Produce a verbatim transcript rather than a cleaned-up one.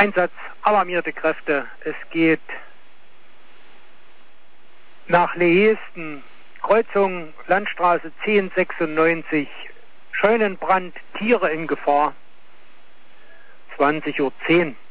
Einsatz alarmierte Kräfte. Es geht nach Lehesten, Kreuzung Landstraße zehn sechsundneunzig, Scheunenbrand, Tiere in Gefahr, zwanzig Uhr zehn.